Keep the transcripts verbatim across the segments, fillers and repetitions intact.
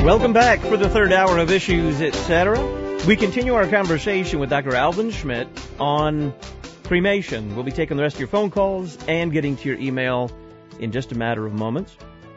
Welcome back for the third hour of Issues, et cetera. We continue our conversation with Doctor Alvin Schmidt on cremation. We'll be taking the rest of your phone calls and getting to your email in just a matter of moments.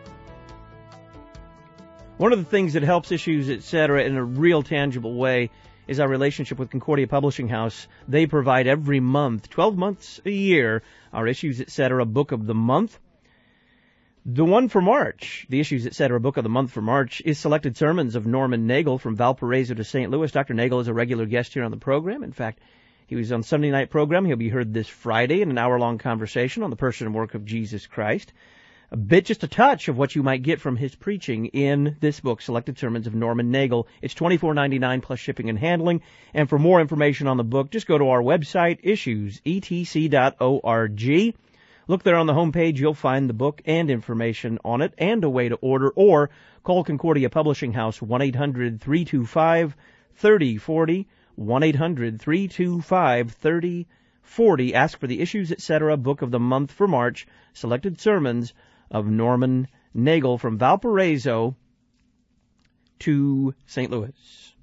One of the things that helps Issues, et cetera, in a real tangible way is our relationship with Concordia Publishing House. They provide every month, twelve months a year, our Issues, et cetera, book of the month. The one for March, the Issues, et cetera, book of the month for March, is Selected Sermons of Norman Nagel from Valparaiso to Saint Louis. Doctor Nagel is a regular guest here on the program. In fact, he was on Sunday night program. He'll be heard this Friday in an hour-long conversation on the person and work of Jesus Christ. A bit, just a touch of what you might get from his preaching in this book, Selected Sermons of Norman Nagel. It's twenty-four ninety-nine plus shipping and handling. And for more information on the book, just go to our website, issues e t c dot org. Look there on the homepage. You'll find the book and information on it and a way to order, or call Concordia Publishing House, one eight hundred three two five three oh four oh, one eight hundred three two five three oh four oh. Ask for the Issues, et cetera, book of the month for March, Selected Sermons of Norman Nagel from Valparaiso to Saint Louis.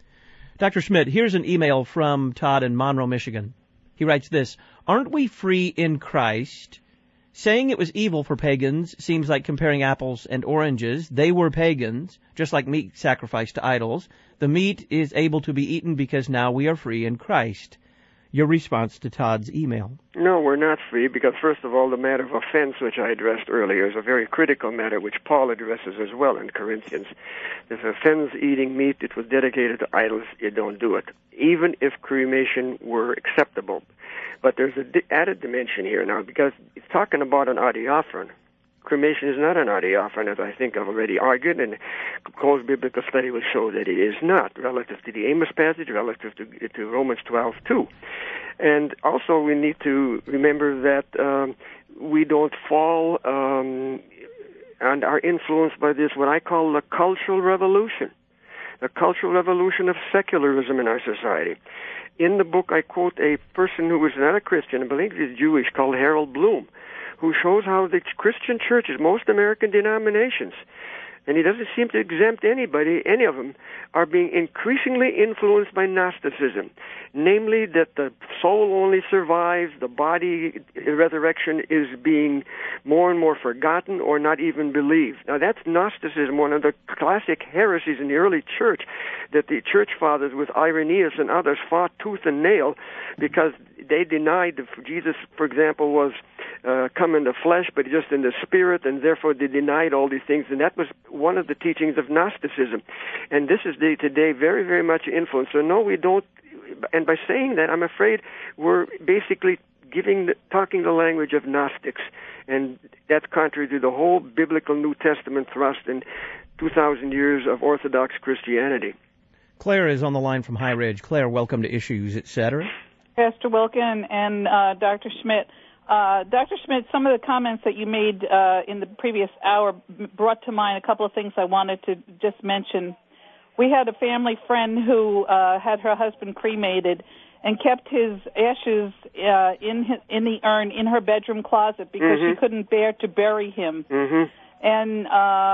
Doctor Schmidt, here's an email from Todd in Monroe, Michigan. He writes this: aren't we free in Christ? Saying it was evil for pagans seems like comparing apples and oranges. They were pagans, just like meat sacrificed to idols. The meat is able to be eaten because now we are free in Christ. Your response to Todd's email. No, we're not free because, first of all, the matter of offense, which I addressed earlier, is a very critical matter, which Paul addresses as well in Corinthians. If offends eating meat that was dedicated to idols, you don't do it, even if cremation were acceptable. But there's an di- added dimension here now, because it's talking about an adiaphron. Cremation is not an adiaphron, as I think I've already argued, and Cole's biblical study will show that it is not, relative to the Amos passage, relative to, to Romans twelve two. And also we need to remember that um, we don't fall um, and are influenced by this, what I call the cultural revolution, the cultural revolution of secularism in our society. In the book, I quote a person who was not a Christian, I believe he's Jewish, called Harold Bloom, who shows how the Christian churches, most American denominations, and he doesn't seem to exempt anybody, any of them, are being increasingly influenced by Gnosticism, namely that the soul only survives, the body resurrection is being more and more forgotten or not even believed. Now that's Gnosticism, one of the classic heresies in the early church that the church fathers with Irenaeus and others fought tooth and nail because they denied that Jesus, for example, was uh, come in the flesh, but just in the spirit, and therefore they denied all these things, and that was one of the teachings of Gnosticism. And this is the, today very, very much influenced. So no, we don't, and by saying that, I'm afraid we're basically giving the, talking the language of Gnostics, and that's contrary to the whole biblical New Testament thrust in two thousand years of Orthodox Christianity. Claire is on the line from High Ridge. Claire, welcome to Issues, et cetera. Pastor Wilkin and uh, Doctor Schmidt. Uh, Doctor Schmidt, some of the comments that you made uh, in the previous hour brought to mind a couple of things I wanted to just mention. We had a family friend who uh, had her husband cremated and kept his ashes uh, in his, in the urn in her bedroom closet because mm-hmm. she couldn't bear to bury him. Mm-hmm. And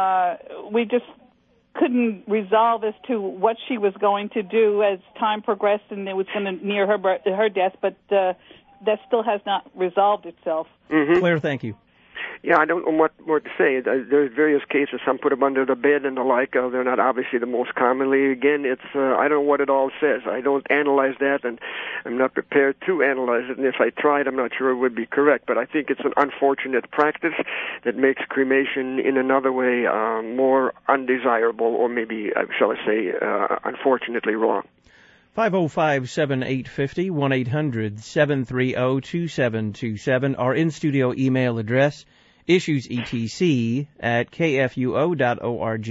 uh, we just couldn't resolve as to what she was going to do as time progressed, and it was going to near her her death, but uh, that still has not resolved itself. Mm-hmm. Claire, thank you. Yeah, I don't know what more to say. There's various cases. Some put them under the bed and the like. Uh, they're not obviously the most commonly. Again, it's uh, I don't know what it all says. I don't analyze that, and I'm not prepared to analyze it. And if I tried, I'm not sure it would be correct. But I think it's an unfortunate practice that makes cremation in another way uh, more undesirable, or maybe, uh, shall I say, uh, unfortunately wrong. five oh five, seven eight five oh, one eight hundred, seven three oh, two seven two seven. Our in-studio email address, issuesetc at kfuo dot org,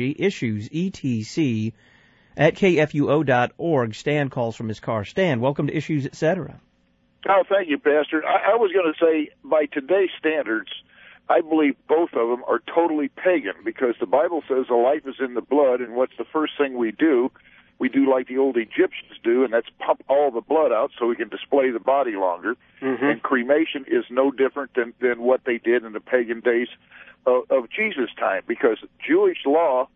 issuesetc at kfuo dot org. Stan calls from his car. Stan, welcome to Issues, et cetera. Oh, thank you, Pastor. I, I was going to say, by today's standards, I believe both of them are totally pagan, because the Bible says the life is in the blood, and what's the first thing we do? We do like the old Egyptians do, and that's pump all the blood out so we can display the body longer. Mm-hmm. And cremation is no different than, than what they did in the pagan days of, of Jesus' time, because Jewish law,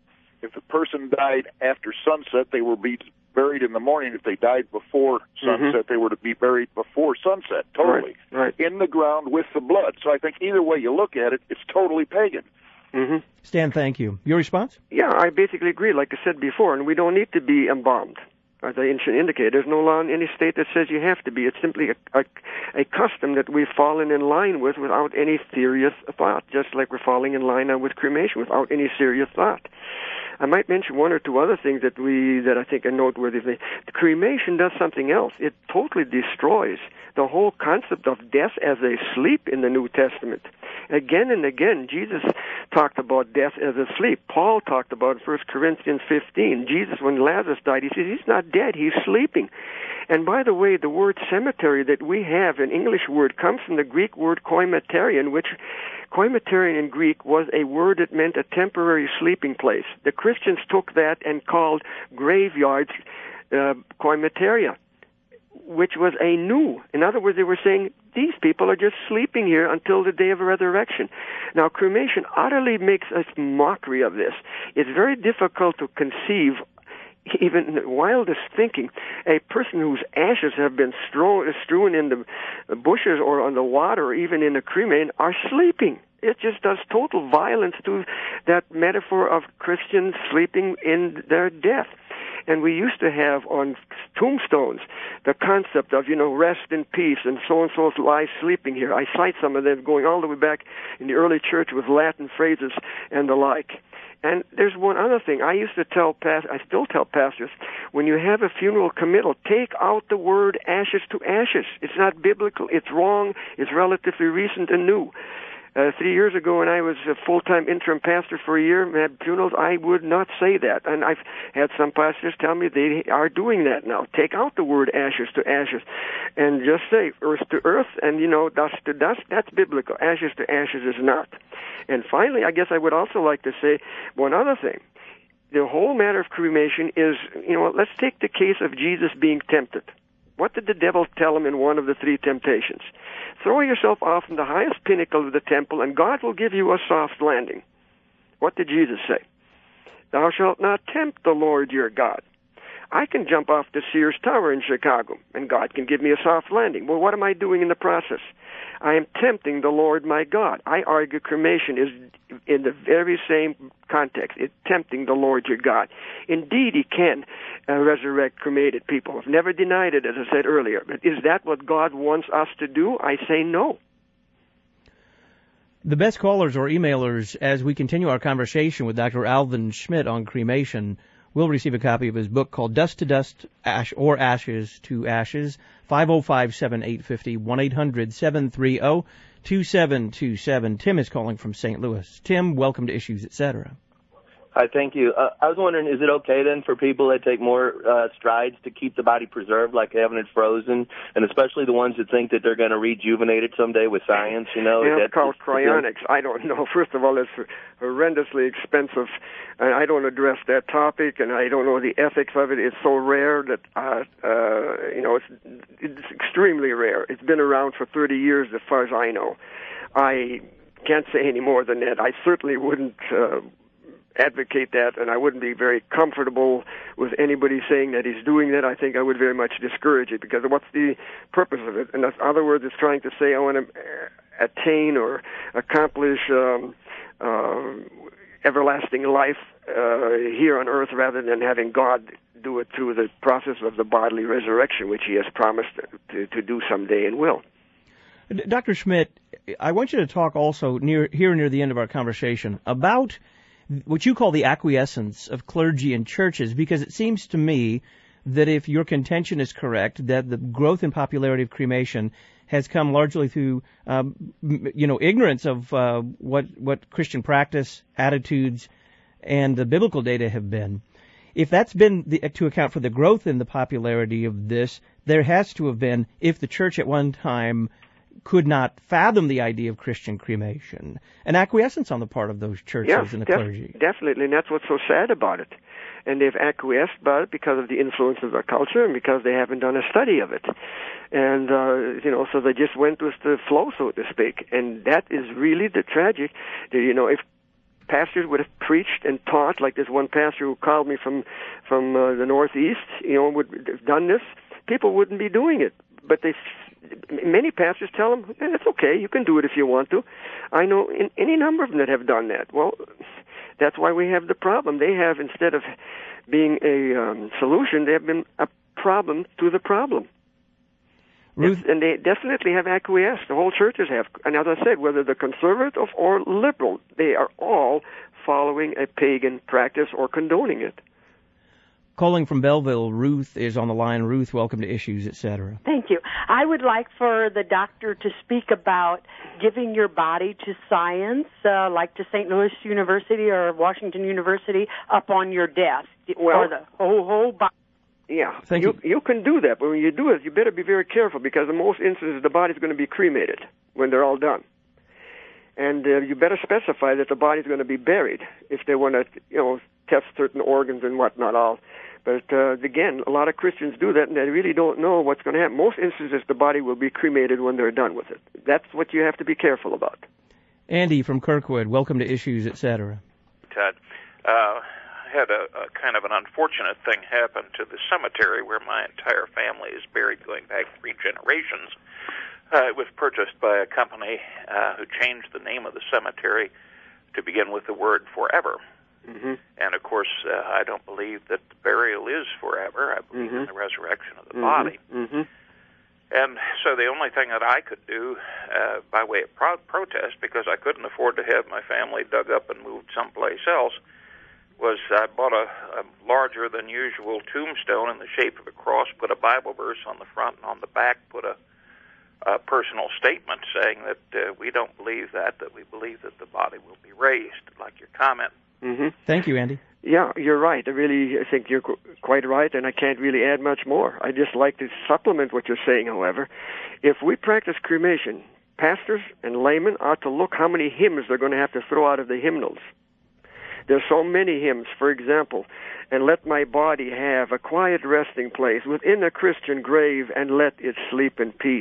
if a person died after sunset, they were be buried in the morning. If they died before sunset, mm-hmm. they were to be buried before sunset, totally, right, right. in the ground with the blood. So I think either way you look at it, it's totally pagan. Mm-hmm. Stan, thank you. Your response? Yeah, I basically agree, like I said before, and we don't need to be embalmed. As I indicated, there's no law in any state that says you have to be. It's simply a, a, a custom that we've fallen in line with without any serious thought, just like we're falling in line now with cremation without any serious thought. I might mention one or two other things that we that I think are noteworthy. The cremation does something else. It totally destroys the whole concept of death as a sleep in the New Testament. Again and again, Jesus talked about death as a sleep. Paul talked about First Corinthians fifteen. Jesus, when Lazarus died, he says he's not dead, he's sleeping. And by the way, the word cemetery that we have, an English word, comes from the Greek word koimeterion, which koimeterion in Greek was a word that meant a temporary sleeping place. The Christians took that and called graveyards uh, koimeteria, which was a new. In other words, they were saying, these people are just sleeping here until the day of resurrection. Now, cremation utterly makes a mockery of this. It's very difficult to conceive, even in the wildest thinking, a person whose ashes have been strewn, strewn in the bushes or on the water or even in a cremain are sleeping. It just does total violence to that metaphor of Christians sleeping in their death. And we used to have on tombstones the concept of, you know, rest in peace, and so-and-so lies sleeping here. I cite some of them going all the way back in the early church with Latin phrases and the like. And there's one other thing. I used to tell past, I still tell pastors, when you have a funeral committal, take out the word ashes to ashes. It's not biblical. It's wrong. It's relatively recent and new. Uh, three years ago, when I was a full-time interim pastor for a year and had funerals, I would not say that. And I've had some pastors tell me they are doing that now. Take out the word ashes to ashes and just say earth to earth and, you know, dust to dust. That's biblical. Ashes to ashes is not. And finally, I guess I would also like to say one other thing. The whole matter of cremation is, you know, let's take the case of Jesus being tempted. What did the devil tell him in one of the three temptations? Throw yourself off from the highest pinnacle of the temple, and God will give you a soft landing. What did Jesus say? Thou shalt not tempt the Lord your God. I can jump off the Sears Tower in Chicago, and God can give me a soft landing. Well, what am I doing in the process? I am tempting the Lord my God. I argue cremation is in the very same context. It's tempting the Lord your God. Indeed, he can uh, resurrect cremated people. I've never denied it, as I said earlier. But is that what God wants us to do? I say no. The best callers or emailers, as we continue our conversation with Doctor Alvin Schmidt on cremation, will receive a copy of his book called Dust to Dust, Ash or Ashes to Ashes. five oh five, seven eight five oh, one eight hundred, seven three oh, two seven two seven. Tim is calling from Saint Louis. Tim, welcome to Issues, et cetera. Hi, thank you. Uh, I was wondering, is it okay then for people that take more uh, strides to keep the body preserved, like having it frozen, and especially the ones that think that they're going to rejuvenate it someday with science, you know? Yeah, it's that called cryonics. I don't know. First of all, it's horrendously expensive, and I don't address that topic, and I don't know the ethics of it. It's so rare that, uh, uh, you know, it's, it's extremely rare. It's been around for thirty years as far as I know. I can't say any more than that. I certainly wouldn't uh, advocate that, and I wouldn't be very comfortable with anybody saying that he's doing that. I think I would very much discourage it, because what's the purpose of it? In other words, it's trying to say I want to attain or accomplish um, uh, everlasting life uh, here on earth, rather than having God do it through the process of the bodily resurrection, which he has promised to, to do someday and will. Doctor Schmidt, I want you to talk also near here near the end of our conversation about what you call the acquiescence of clergy and churches, because it seems to me that if your contention is correct, that the growth in popularity of cremation has come largely through, um, you know, ignorance of uh, what what Christian practice, attitudes, and the biblical data have been. If that's been the, to account for the growth in the popularity of this, there has to have been, if the church at one time could not fathom the idea of Christian cremation, an acquiescence on the part of those churches yeah, and the def- clergy. Definitely, and that's what's so sad about it. And they've acquiesced about it because of the influence of their culture and because they haven't done a study of it. And, uh, you know, so they just went with the flow, so to speak. And that is really the tragic. You know, if pastors would have preached and taught, like this one pastor who called me from from uh, the Northeast, you know, would have done this, people wouldn't be doing it. But they, many pastors tell them, eh, it's okay, you can do it if you want to. I know in, any number of them that have done that. Well, that's why we have the problem. They have, instead of being a um, solution, they have been a problem to the problem. Ruth, and they definitely have acquiesced. The whole churches have. And as I said, whether they're conservative or liberal, they are all following a pagan practice or condoning it. Calling from Belleville, Ruth is on the line. Ruth, welcome to Issues, et cetera. Thank you. I would like for the doctor to speak about giving your body to science, uh, like to Saint Louis University or Washington University, up on your desk, well, or the whole, whole body. Yeah, Thank you, you. you can do that, but when you do it, you better be very careful, because in most instances the body's going to be cremated when they're all done. And uh, you better specify that the body's going to be buried if they want to, you know, test certain organs and whatnot all. But uh, again, a lot of Christians do that, and they really don't know what's going to happen. Most instances, the body will be cremated when they're done with it. That's what you have to be careful about. Andy from Kirkwood, welcome to Issues, et cetera. Ted, uh, I had a, a kind of an unfortunate thing happen to the cemetery where my entire family is buried, going back three generations. Uh, it was purchased by a company uh, who changed the name of the cemetery to begin with the word forever. Mm-hmm. And, of course, uh, I don't believe that the burial is forever. I believe mm-hmm. in the resurrection of the mm-hmm. body. Mm-hmm. And so the only thing that I could do uh, by way of pro- protest, because I couldn't afford to have my family dug up and moved someplace else, was I bought a, a larger-than-usual tombstone in the shape of a cross, put a Bible verse on the front, and on the back put a, a personal statement saying that uh, we don't believe that, that we believe that the body will be raised, like your comment. Mm-hmm. Thank you, Andy. Yeah, you're right. I really think you're qu- quite right, and I can't really add much more. I just like to supplement what you're saying, however. If we practice cremation, pastors and laymen ought to look how many hymns they're going to have to throw out of the hymnals. There's so many hymns, for example, and let my body have a quiet resting place within a Christian grave, and let it sleep in peace.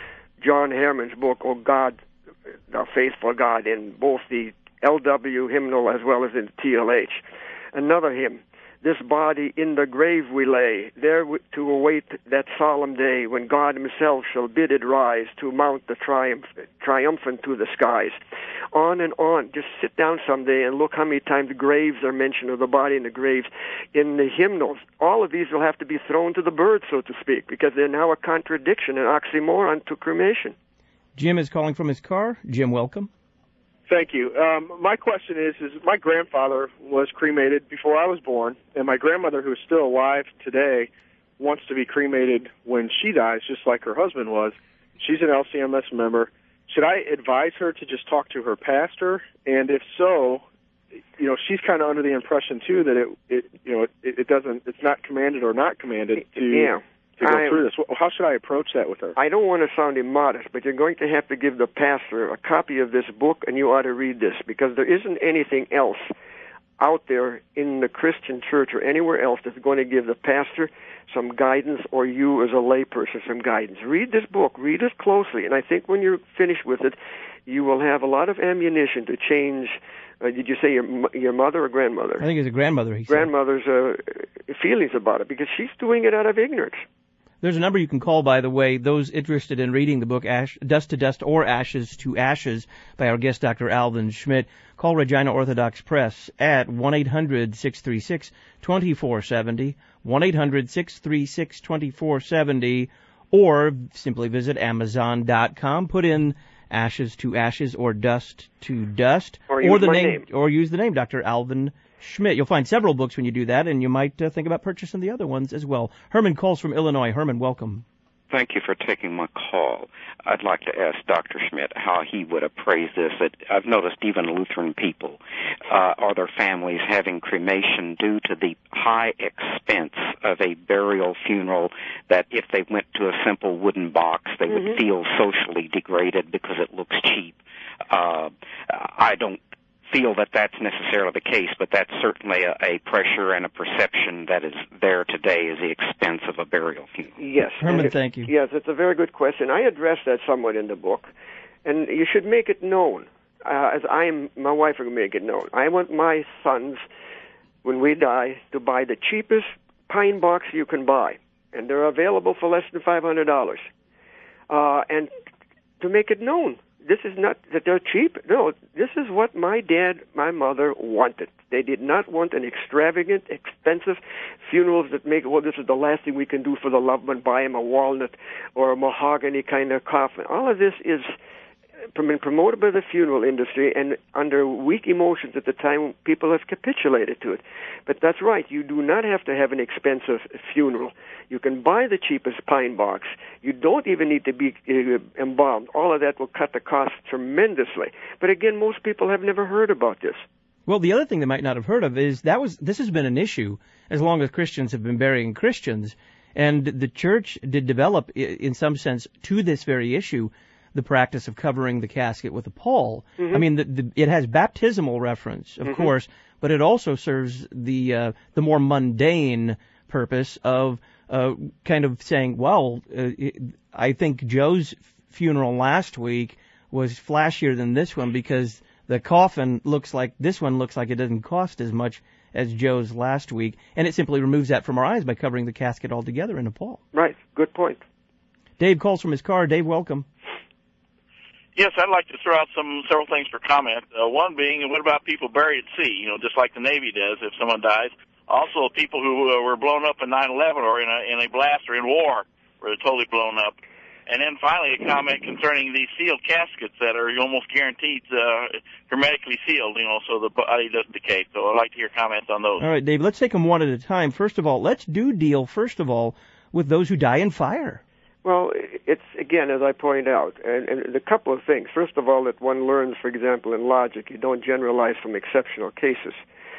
John Herman's book, Oh God, Thou Faithful God, in both the L W hymnal as well as in T L H. Another hymn, this body in the grave we lay, there to await that solemn day when God himself shall bid it rise to mount the triumph, triumphant to the skies. On and on. Just sit down someday and look how many times graves are mentioned, or the body in the graves in the hymnals. All of these will have to be thrown to the birds, so to speak, because they're now a contradiction, an oxymoron to cremation. Jim is calling from his car. Jim, welcome. Thank you. Um, my question is, is my grandfather was cremated before I was born, and my grandmother, who is still alive today, wants to be cremated when she dies, just like her husband was. She's an L C M S member. Should I advise her to just talk to her pastor? And if so, you know, she's kind of under the impression too that it, it you know, it, it doesn't, it's not commanded or not commanded to. Yeah. To go I, through this. How should I approach that with her? I don't want to sound immodest, but you're going to have to give the pastor a copy of this book, and you ought to read this, because there isn't anything else out there in the Christian church or anywhere else that's going to give the pastor some guidance, or you as a layperson some guidance. Read this book. Read it closely, and I think when you're finished with it, you will have a lot of ammunition to change. Uh, did you say your your mother or grandmother? I think it's a grandmother, he said. Grandmother's uh, feelings about it, because she's doing it out of ignorance. There's a number you can call, by the way, those interested in reading the book Ash, Dust to Dust or Ashes to Ashes by our guest, Doctor Alvin Schmidt. Call Regina Orthodox Press at one eight hundred six three six two four seven zero, one eight hundred six three six two four seven zero, or simply visit Amazon dot com, put in Ashes to Ashes or Dust to Dust, or, use the my name, name, or use the name Doctor Alvin Schmidt. You'll find several books when you do that, and you might uh, think about purchasing the other ones as well. Herman calls from Illinois. Herman, welcome. Thank you for taking my call. I'd like to ask Doctor Schmidt how he would appraise this. I've noticed even Lutheran people uh, or their families having cremation due to the high expense of a burial funeral, that if they went to a simple wooden box, they mm-hmm. would feel socially degraded because it looks cheap. Uh, I don't feel that that's necessarily the case, but that's certainly a, a pressure and a perception that is there today is the expense of a burial funeral. Yes. Herman, it, thank you. Yes, it's a very good question. I address that somewhat in the book, and you should make it known. uh, as I am, my wife will make it known, I want my sons, when we die, to buy the cheapest pine box you can buy. And they're available for less than five hundred dollars. Uh, and to make it known, this is not that they're cheap. No, this is what my dad, my mother wanted. They did not want an extravagant, expensive funerals that make, well, this is the last thing we can do for the loved one, buy him a walnut or a mahogany kind of coffin. All of this is been promoted by the funeral industry, and under weak emotions at the time, people have capitulated to it. But that's right. You do not have to have an expensive funeral. You can buy the cheapest pine box. You don't even need to be uh, embalmed. All of that will cut the cost tremendously. But again, most people have never heard about this. Well, the other thing they might not have heard of is that was this has been an issue as long as Christians have been burying Christians. And the church did develop, in some sense, to this very issue, the practice of covering the casket with a pall. Mm-hmm. I mean, the, the, it has baptismal reference, of mm-hmm. course, but it also serves the uh, the more mundane purpose of uh, kind of saying, well, uh, it, I think Joe's funeral last week was flashier than this one because the coffin looks like, this one looks like it doesn't cost as much as Joe's last week, and it simply removes that from our eyes by covering the casket altogether in a pall. Right. Good point. Dave calls from his car. Dave, welcome. Yes, I'd like to throw out some several things for comment. Uh, one being, what about people buried at sea? You know, just like the Navy does if someone dies. Also, people who uh, were blown up in nine eleven or in a in a blast or in war were totally blown up. And then finally, a comment concerning these sealed caskets that are almost guaranteed uh, hermetically sealed, you know, so the body doesn't decay. So I'd like to hear comments on those. All right, Dave, let's take them one at a time. First of all, let's do deal, first of all, with those who die in fire. Well, it's, again, as I point out, and, and a couple of things. First of all, that one learns, for example, in logic, you don't generalize from exceptional cases.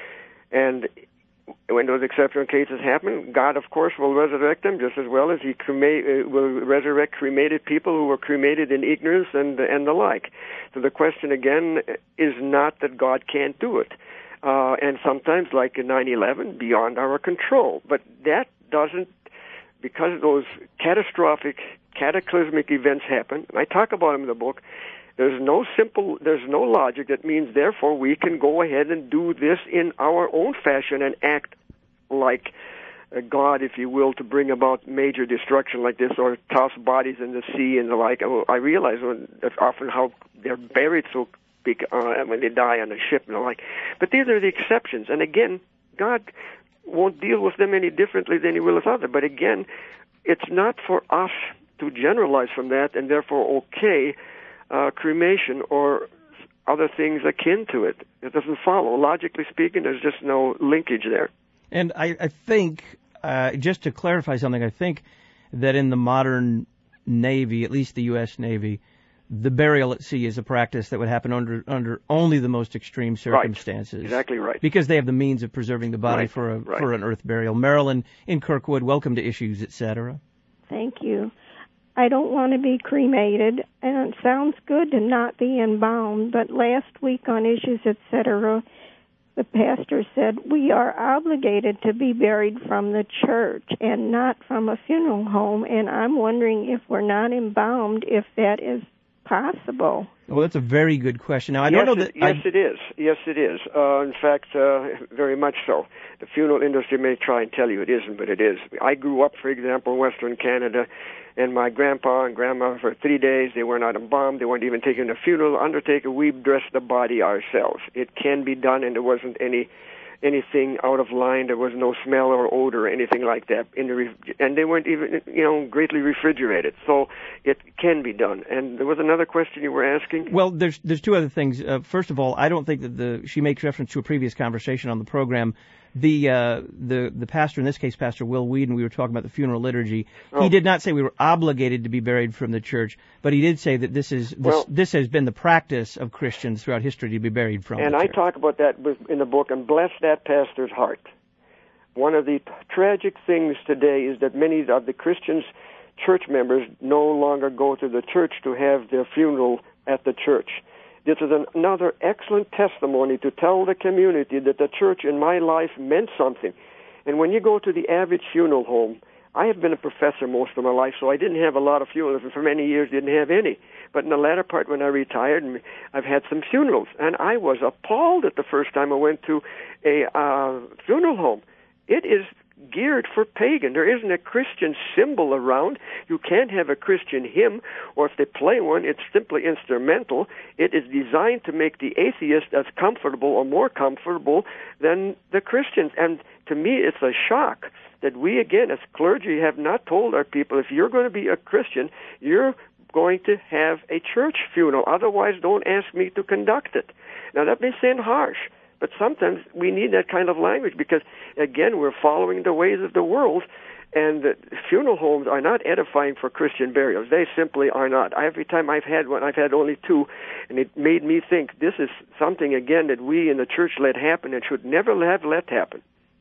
And when those exceptional cases happen, God, of course, will resurrect them just as well as He cremate, uh, will resurrect cremated people who were cremated in ignorance and, and the like. So the question, again, is not that God can't do it. Uh, and sometimes, like in nine eleven, beyond our control. But that doesn't, because those catastrophic, cataclysmic events happen, and I talk about them in the book, there's no simple, there's no logic that means, therefore, we can go ahead and do this in our own fashion and act like uh, God, if you will, to bring about major destruction like this, or toss bodies in the sea and the like. I realize that's often how they're buried so big uh, when they die on a ship and the like. But these are the exceptions. And again, God won't deal with them any differently than He will with others. But again, it's not for us to generalize from that and therefore okay uh, cremation or other things akin to it. It doesn't follow. Logically speaking, there's just no linkage there. And I, I think, uh, just to clarify something, I think that in the modern Navy, at least the U S Navy, the burial at sea is a practice that would happen under under only the most extreme circumstances. Right. Exactly right. Because they have the means of preserving the body right. for a right. for an earth burial. Marilyn in Kirkwood, welcome to Issues, et cetera. Thank you. I don't want to be cremated, and it sounds good to not be embalmed, but last week on Issues, et cetera, the pastor said we are obligated to be buried from the church and not from a funeral home, and I'm wondering if we're not embalmed, if that is possible. Well, that's a very good question. Now, I yes, don't know that... It, yes, I... it is. Yes, it is. Uh, in fact, uh, very much so. The funeral industry may try and tell you it isn't, but it is. I grew up, for example, in Western Canada, and my grandpa and grandma, for three days, they were not embalmed. They weren't even taking a funeral. Undertaker, we dressed the body ourselves. It can be done, and there wasn't any anything out of line. There was no smell or odor or anything like that. In the re- and they weren't even, you know, greatly refrigerated. So it can be done. And there was another question you were asking? Well, there's there's two other things. Uh, first of all, I don't think that the she makes reference to a previous conversation on the program. The uh, the the pastor, in this case, Pastor Will Whedon, we were talking about the funeral liturgy. Oh. He did not say we were obligated to be buried from the church, but he did say that this is this, well, this has been the practice of Christians throughout history to be buried from and the church. And I talk about that in the book, and bless that pastor's heart. One of the tragic things today is that many of the Christians' church members no longer go to the church to have their funeral at the church. This is an, another excellent testimony to tell the community that the church in my life meant something. And when you go to the average funeral home, I have been a professor most of my life, so I didn't have a lot of funerals, and for many years didn't have any. But in the latter part, when I retired, I've had some funerals, and I was appalled at the first time I went to a uh, funeral home. It is geared for pagan. There isn't a Christian symbol around. You can't have a Christian hymn, or if they play one, it's simply instrumental. It is designed to make the atheist as comfortable or more comfortable than the Christians. And to me, it's a shock that we, again, as clergy, have not told our people, if you're going to be a Christian, you're going to have a church funeral. Otherwise, don't ask me to conduct it. Now, that may sound harsh, but sometimes we need that kind of language because, again, we're following the ways of the world, and the funeral homes are not edifying for Christian burials. They simply are not. Every time I've had one, I've had only two, and it made me think this is something, again, that we in the church let happen and should never have let happen.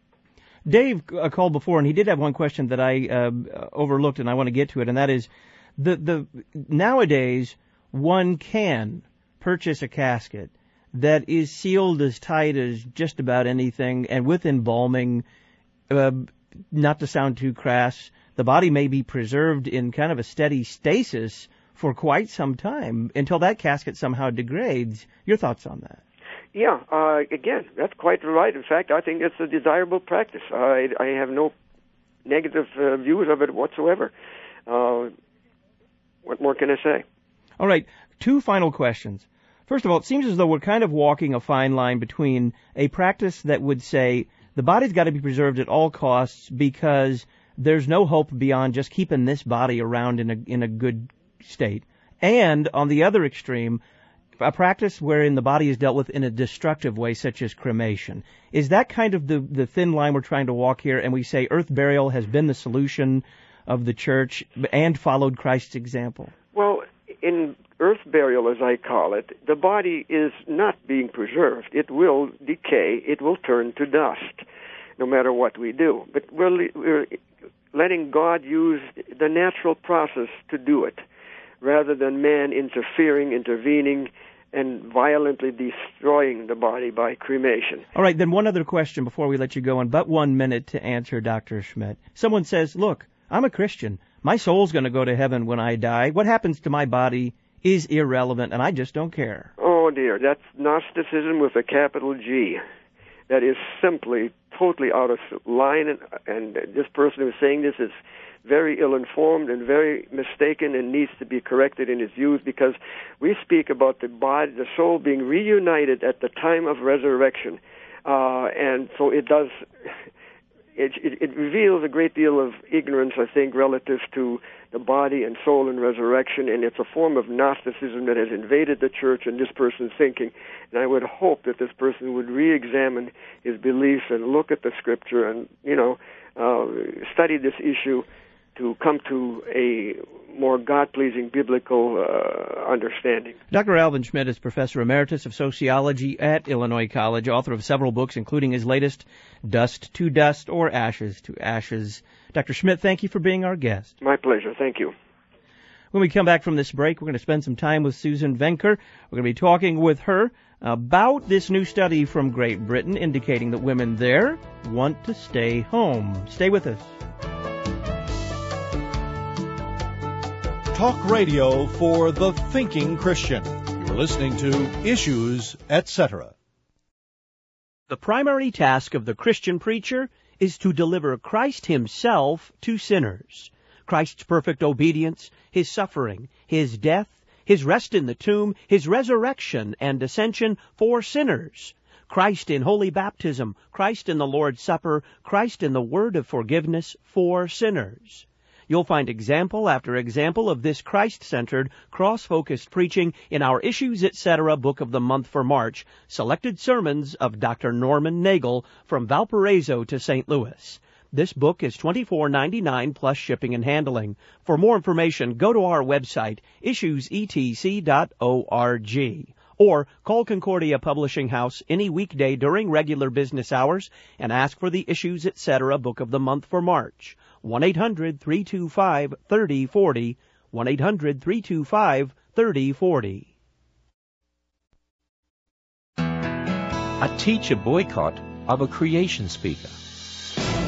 Dave uh, called before, and he did have one question that I uh, overlooked, and I want to get to it, and that is, the the nowadays one can purchase a casket that is sealed as tight as just about anything, and with embalming, uh, not to sound too crass, the body may be preserved in kind of a steady stasis for quite some time until that casket somehow degrades. Your thoughts on that? Yeah, uh, again, that's quite right. In fact, I think it's a desirable practice. I, I have no negative uh, views of it whatsoever. Uh, what more can I say? All right, two final questions. First of all, it seems as though we're kind of walking a fine line between a practice that would say the body's got to be preserved at all costs because there's no hope beyond just keeping this body around in a in a good state, and on the other extreme, a practice wherein the body is dealt with in a destructive way, such as cremation. Is that kind of the, the thin line we're trying to walk here, and we say earth burial has been the solution of the church and followed Christ's example? Well, in earth burial, as I call it, the body is not being preserved. It will decay. It will turn to dust, no matter what we do. But we're, we're letting God use the natural process to do it, rather than man interfering, intervening, and violently destroying the body by cremation. All right, then one other question before we let you go, in but one minute to answer, Doctor Schmidt. Someone says, look, I'm a Christian. My soul's going to go to heaven when I die. What happens to my body is irrelevant, and I just don't care. Oh, dear, that's Gnosticism with a capital G. That is simply totally out of line, and, and this person who's saying this is very ill-informed and very mistaken and needs to be corrected in his views, because we speak about the body, the soul being reunited at the time of resurrection. Uh, and so it does, it, it, it reveals a great deal of ignorance, I think, relative to the body and soul and resurrection, and it's a form of Gnosticism that has invaded the church and this person's thinking. And I would hope that this person would re-examine his beliefs and look at the Scripture and, you know, uh, study this issue to come to a more God-pleasing biblical uh, understanding. Doctor Alvin Schmidt is Professor Emeritus of Sociology at Illinois College, author of several books, including his latest, Dust to Dust or Ashes to Ashes. Doctor Schmidt, thank you for being our guest. My pleasure. Thank you. When we come back from this break, we're going to spend some time with Susan Venker. We're going to be talking with her about this new study from Great Britain indicating that women there want to stay home. Stay with us. Talk radio for the thinking Christian. You're listening to Issues, et cetera. The primary task of the Christian preacher is to deliver Christ himself to sinners. Christ's perfect obedience, his suffering, his death, his rest in the tomb, his resurrection and ascension for sinners. Christ in holy baptism, Christ in the Lord's Supper, Christ in the word of forgiveness for sinners. You'll find example after example of this Christ-centered, cross-focused preaching in our Issues, et cetera Book of the Month for March, Selected Sermons of Doctor Norman Nagel from Valparaiso to Saint Louis. This book is twenty-four ninety-nine plus shipping and handling. For more information, go to our website, issues e t c dot org. Or call Concordia Publishing House any weekday during regular business hours and ask for the Issues, et cetera Book of the Month for March. one eight hundred three two five three oh four oh, one eight hundred three two five three oh four oh. I teach a boycott of a creation speaker.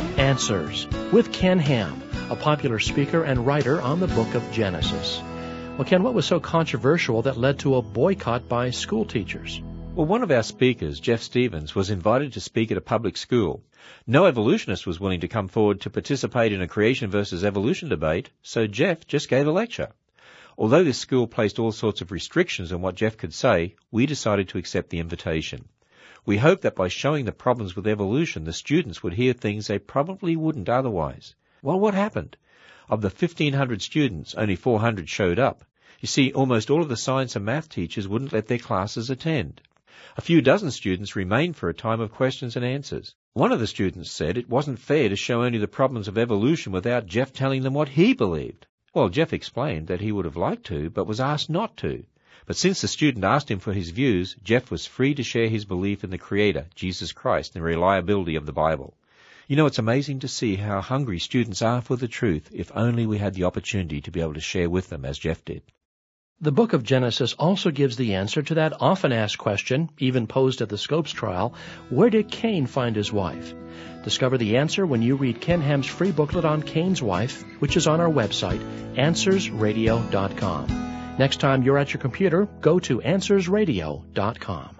Answers with Ken Ham, a popular speaker and writer on the book of Genesis. Well, Ken, what was so controversial that led to a boycott by school teachers? Well, one of our speakers, Jeff Stevens, was invited to speak at a public school. No evolutionist was willing to come forward to participate in a creation versus evolution debate, so Jeff just gave a lecture. Although this school placed all sorts of restrictions on what Jeff could say, we decided to accept the invitation. We hoped that by showing the problems with evolution, the students would hear things they probably wouldn't otherwise. Well, what happened? Of the fifteen hundred students, only four hundred showed up. You see, almost all of the science and math teachers wouldn't let their classes attend. A few dozen students remained for a time of questions and answers. One of the students said it wasn't fair to show only the problems of evolution without Jeff telling them what he believed. Well, Jeff explained that he would have liked to, but was asked not to. But since the student asked him for his views, Jeff was free to share his belief in the Creator, Jesus Christ, and the reliability of the Bible. You know, it's amazing to see how hungry students are for the truth if only we had the opportunity to be able to share with them as Jeff did. The book of Genesis also gives the answer to that often asked question, even posed at the Scopes trial, where did Cain find his wife? Discover the answer when you read Ken Ham's free booklet on Cain's wife, which is on our website, answers radio dot com. Next time you're at your computer, go to answers radio dot com.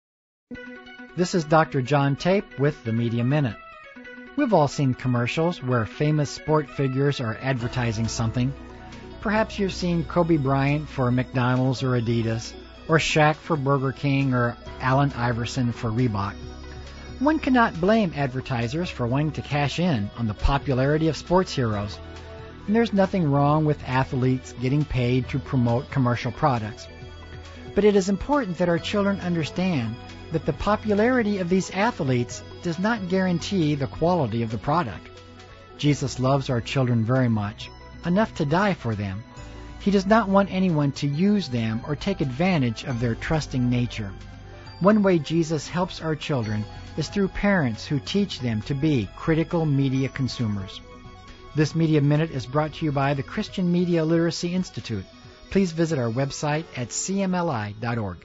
This is Doctor John Tape with the Media Minute. We've all seen commercials where famous sport figures are advertising something. Perhaps you've seen Kobe Bryant for McDonald's or Adidas, or Shaq for Burger King, or Allen Iverson for Reebok. One cannot blame advertisers for wanting to cash in on the popularity of sports heroes. And there's nothing wrong with athletes getting paid to promote commercial products. But it is important that our children understand that the popularity of these athletes does not guarantee the quality of the product. Jesus loves our children very much, enough to die for them. He does not want anyone to use them or take advantage of their trusting nature. One way Jesus helps our children is through parents who teach them to be critical media consumers. This Media Minute is brought to you by the Christian Media Literacy Institute. Please visit our website at c m l i dot org.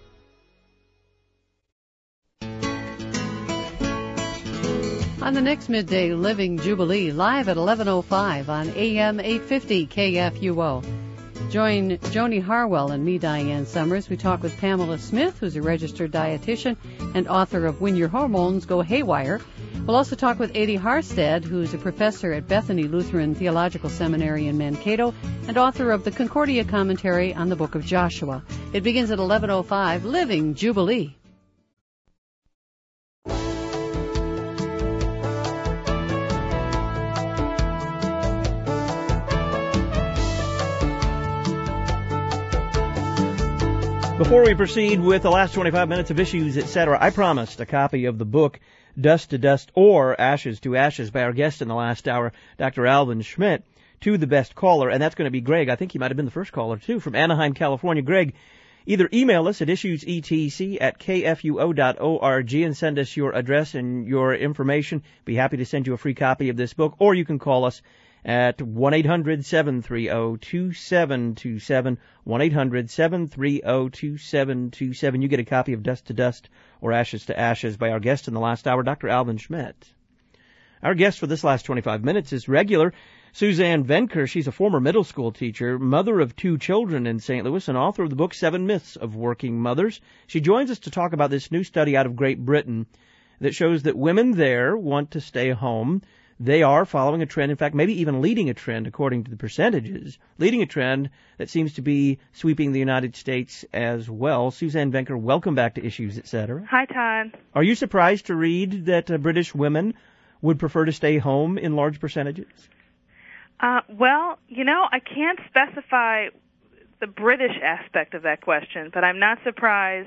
On the next Midday Living Jubilee, live at eleven oh five on A M eight fifty K F U O. Join Joni Harwell and me, Diane Summers. We talk with Pamela Smith, who's a registered dietitian and author of When Your Hormones Go Haywire. We'll also talk with Adi Harstad, who's a professor at Bethany Lutheran Theological Seminary in Mankato and author of the Concordia Commentary on the Book of Joshua. It begins at eleven oh five, Living Jubilee. Before we proceed with the last twenty-five minutes of Issues, et cetera, I promised a copy of the book Dust to Dust or Ashes to Ashes by our guest in the last hour, Doctor Alvin Schmidt, to the best caller, and that's going to be Greg. I think he might have been the first caller, too, from Anaheim, California. Greg, either email us at issuesetc at k f u o dot org and send us your address and your information. Be happy to send you a free copy of this book, or you can call us at one eight hundred seven three zero two seven two seven, one eight hundred seven three zero two seven two seven. You get a copy of Dust to Dust or Ashes to Ashes by our guest in the last hour, Doctor Alvin Schmidt. Our guest for this last twenty-five minutes is regular Suzanne Venker. She's a former middle school teacher, mother of two children in Saint Louis, and author of the book Seven Myths of Working Mothers. She joins us to talk about this new study out of Great Britain that shows that women there want to stay home. They are following a trend, in fact, maybe even leading a trend, according to the percentages, leading a trend that seems to be sweeping the United States as well. Suzanne Venker, welcome back to Issues, et cetera. Hi, Todd. Are you surprised to read that uh, British women would prefer to stay home in large percentages? Uh, well, you know, I can't specify the British aspect of that question, but I'm not surprised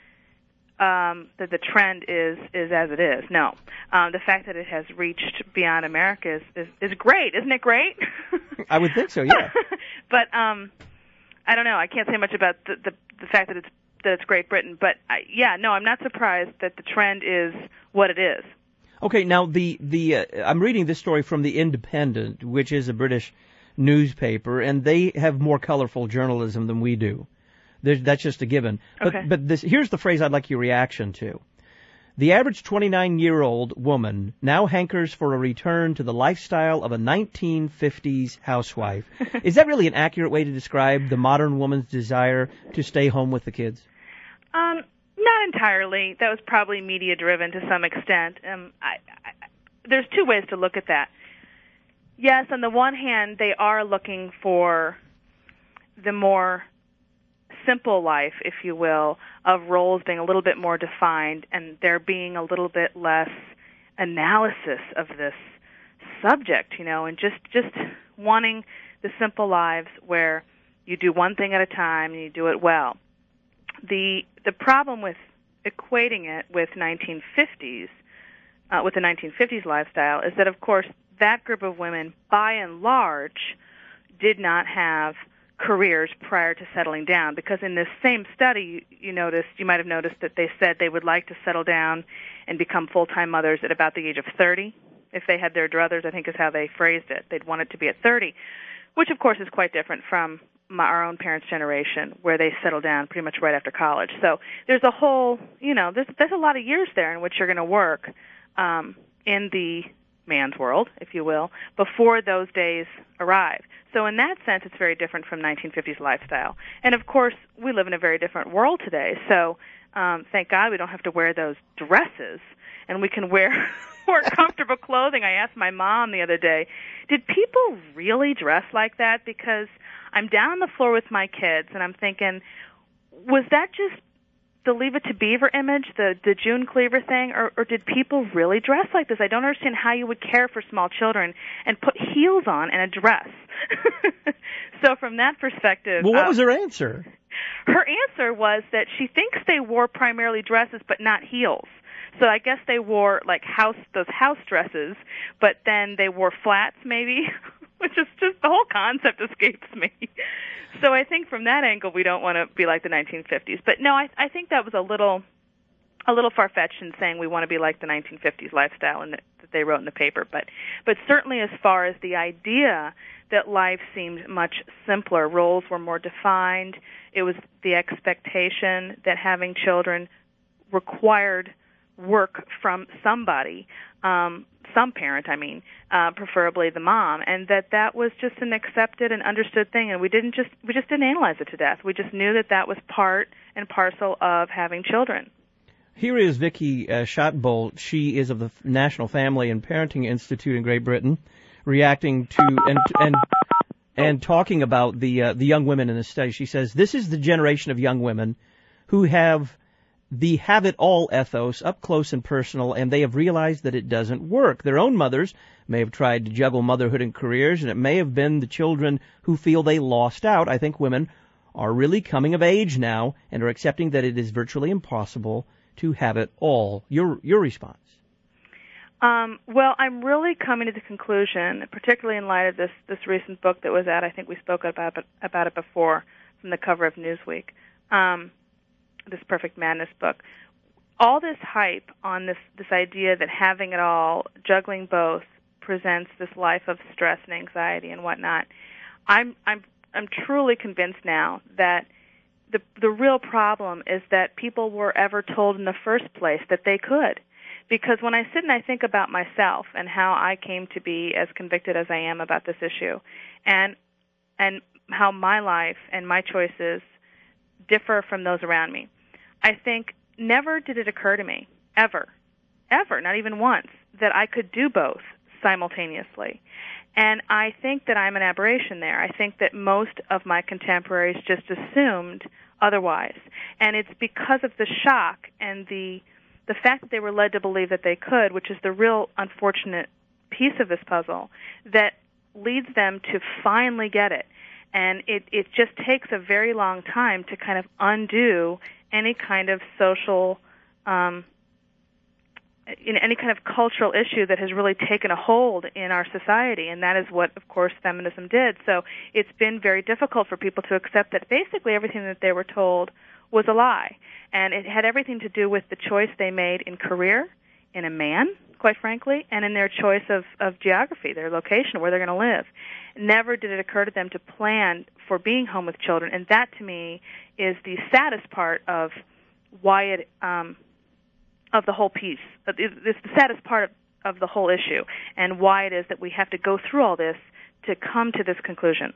Um, that the trend is, is as it is. No. Um, the fact that it has reached beyond America is, is, is great. Isn't it great? I would think so, yeah. But um, I don't know. I can't say much about the, the, the fact that it's that it's Great Britain. But, I, yeah, no, I'm not surprised that the trend is what it is. Okay, now the, the uh, I'm reading this story from The Independent, which is a British newspaper, and they have more colorful journalism than we do. There's, that's just a given. But, okay. but this, here's the phrase I'd like your reaction to. The average twenty-nine-year-old woman now hankers for a return to the lifestyle of a nineteen fifties housewife. Is that really an accurate way to describe the modern woman's desire to stay home with the kids? Um, not entirely. That was probably media-driven to some extent. Um, I, I, there's two ways to look at that. Yes, on the one hand, they are looking for the more simple life, if you will, of roles being a little bit more defined and there being a little bit less analysis of this subject, you know, and just, just wanting the simple lives where you do one thing at a time and you do it well. The the problem with equating it with nineteen fifties, uh, with the nineteen fifties lifestyle, is that, of course, that group of women, by and large, did not have careers prior to settling down, because in this same study, you, you noticed, you might have noticed that they said they would like to settle down and become full-time mothers at about the age of thirty. If they had their druthers, I think is how they phrased it. They'd want it to be at thirty, which, of course, is quite different from my, our own parents' generation, where they settled down pretty much right after college. So there's a whole, you know, there's, there's a lot of years there in which you're going to work um, in the man's world, if you will, before those days arrive. So in that sense, it's very different from nineteen fifties lifestyle. And, of course, we live in a very different world today. So um, thank God we don't have to wear those dresses, and we can wear more comfortable clothing. I asked my mom the other day, did people really dress like that? Because I'm down on the floor with my kids, and I'm thinking, was that just the Leave It to Beaver image, the, the June Cleaver thing, or, or did people really dress like this? I don't understand how you would care for small children and put heels on and a dress. So from that perspective... Well, what uh, was her answer? Her answer was that she thinks they wore primarily dresses but not heels. So I guess they wore, like, house those house dresses, but then they wore flats maybe, which is just, the whole concept escapes me. So I think from that angle, we don't want to be like the nineteen fifties. But no, I, I think that was a little a little far-fetched in saying we want to be like the nineteen fifties lifestyle and that, that they wrote in the paper. But but certainly as far as the idea that life seemed much simpler, roles were more defined, it was the expectation that having children required work from somebody, um, some parent, I mean, uh, preferably the mom, and that that was just an accepted and understood thing, and we didn't just we just didn't analyze it to death. We just knew that that was part and parcel of having children. Here is Vicki uh, Shotbolt. She is of the National Family and Parenting Institute in Great Britain, reacting to and and and talking about the uh, the young women in the study. She says this is the generation of young women who have the have-it-all ethos up close and personal, and they have realized that it doesn't work. Their own mothers may have tried to juggle motherhood and careers, and it may have been the children who feel they lost out. I think women are really coming of age now and are accepting that it is virtually impossible to have it all. Your your response? Um, well, I'm really coming to the conclusion, particularly in light of this, this recent book that was out, I think we spoke about, about it before, from the cover of Newsweek, um, this Perfect Madness book. All this hype on this, this idea that having it all, juggling both, presents this life of stress and anxiety and whatnot. I'm I'm I'm truly convinced now that the the real problem is that people were ever told in the first place that they could. Because when I sit and I think about myself and how I came to be as convicted as I am about this issue, and and how my life and my choices differ from those around me, I think never did it occur to me, ever, ever, not even once, that I could do both simultaneously. And I think that I'm an aberration there. I think that most of my contemporaries just assumed otherwise. And it's because of the shock and the the fact that they were led to believe that they could, which is the real unfortunate piece of this puzzle, that leads them to finally get it. And it, it just takes a very long time to kind of undo any kind of social, um, you know, any kind of cultural issue that has really taken a hold in our society. And that is what, of course, feminism did. So it's been very difficult for people to accept that basically everything that they were told was a lie. And it had everything to do with the choice they made in career, in a man, quite frankly, and in their choice of, of geography, their location, where they're going to live. Never did it occur to them to plan for being home with children, and that, to me, is the saddest part of why it um, of the whole piece. It's the saddest part of, of the whole issue, and why it is that we have to go through all this to come to this conclusion.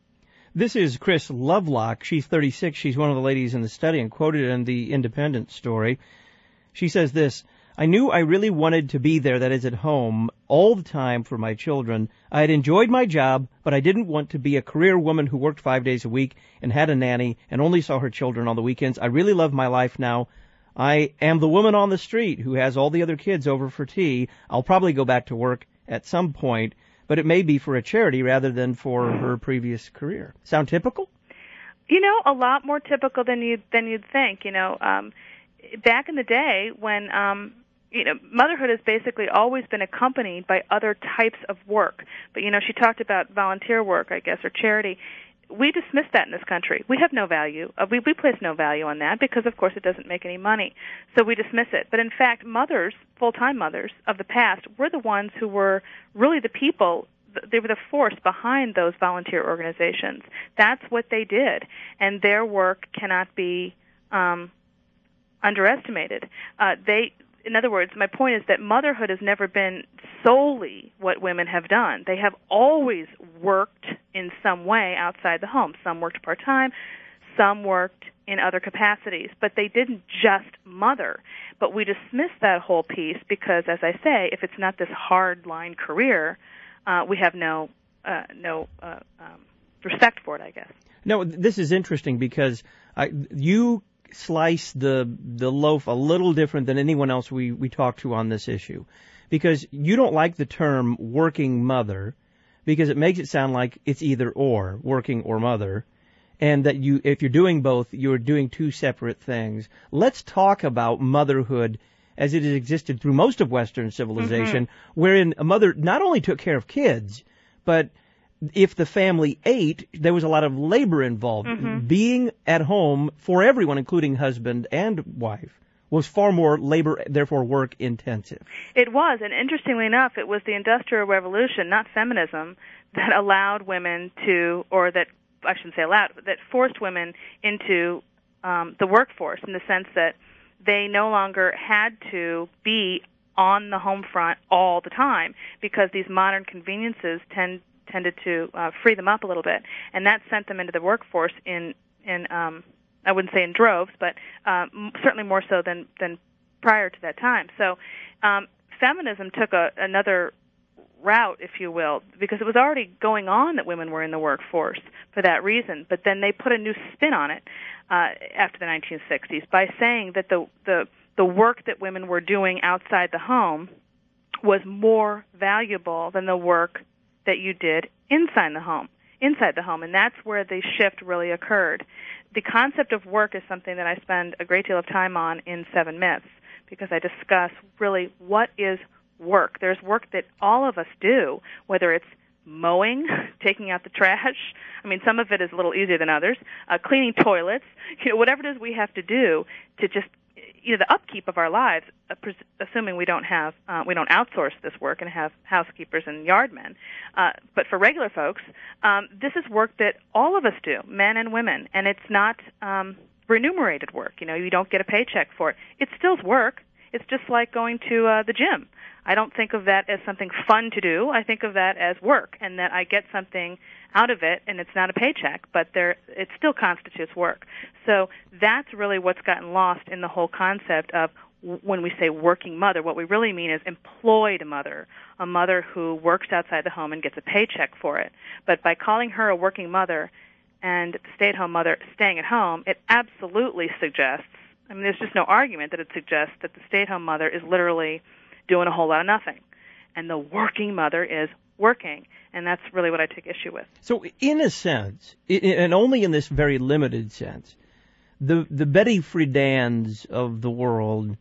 This is Chris Lovelock. She's thirty-six. She's one of the ladies in the study and quoted in the Independent story. She says this: I knew I really wanted to be there, that is at home, all the time for my children. I had enjoyed my job, but I didn't want to be a career woman who worked five days a week and had a nanny and only saw her children on the weekends. I really love my life now. I am the woman on the street who has all the other kids over for tea. I'll probably go back to work at some point, but it may be for a charity rather than for her previous career. Sound typical? You know, a lot more typical than you than you'd think. You know, um, back in the day when um, you know, motherhood has basically always been accompanied by other types of work. But you know, she talked about volunteer work, I guess, or charity. We dismiss that in this country. We have no value. Uh, we, we place no value on that because, of course, it doesn't make any money. So we dismiss it. But in fact, mothers, full-time mothers of the past, were the ones who were really the people. They were the force behind those volunteer organizations. That's what they did, and their work cannot be um, underestimated. Uh, they, in other words, my point is that motherhood has never been solely what women have done. They have always worked in some way outside the home. Some worked part-time, some worked in other capacities, but they didn't just mother. But we dismiss that whole piece because, as I say, if it's not this hard-line career, uh, we have no uh, no uh, um, respect for it, I guess. No, this is interesting because I, you slice the the loaf a little different than anyone else we, we talk to on this issue. Because you don't like the term working mother because it makes it sound like it's either or, working or mother, and that you, if you're doing both, you're doing two separate things. Let's talk about motherhood as it has existed through most of Western civilization, mm-hmm. wherein a mother not only took care of kids, but if the family ate, there was a lot of labor involved. Mm-hmm. Being at home for everyone, including husband and wife, was far more labor, therefore work intensive. It was, and interestingly enough, it was the Industrial Revolution, not feminism, that allowed women to, or that, I shouldn't say allowed, that forced women into um, the workforce in the sense that they no longer had to be on the home front all the time because these modern conveniences tend, tended to uh, free them up a little bit, and that sent them into the workforce in, in um, I wouldn't say in droves, but um, certainly more so than, than prior to that time. So um, feminism took a, another route, if you will, because it was already going on that women were in the workforce for that reason, but then they put a new spin on it uh, after the nineteen sixties by saying that the, the, the work that women were doing outside the home was more valuable than the work that you did inside the home. inside the home, and that's where the shift really occurred. The concept of work is something that I spend a great deal of time on in Seven Myths because I discuss really what is work. There's work that all of us do, whether it's mowing, taking out the trash. I mean, some of it is a little easier than others. Uh, cleaning toilets, you know, whatever it is we have to do to just, you know, the upkeep of our lives, uh, pres- assuming we don't have, uh, we don't outsource this work and have housekeepers and yardmen. Uh, but for regular folks, um, this is work that all of us do, men and women, and it's not um, remunerated work. You know, you don't get a paycheck for it. It still's work. It's just like going to uh, the gym. I don't think of that as something fun to do. I think of that as work, and that I get something out of it, and it's not a paycheck, but there it still constitutes work. So that's really what's gotten lost in the whole concept of when we say working mother. What we really mean is employed mother, a mother who works outside the home and gets a paycheck for it. But by calling her a working mother and the stay-at-home mother staying at home, it absolutely suggests, I mean, there's just no argument that it suggests that the stay-at-home mother is literally doing a whole lot of nothing. And the working mother is working. And that's really what I take issue with. So in a sense, and only in this very limited sense, the, the Betty Friedan's of the world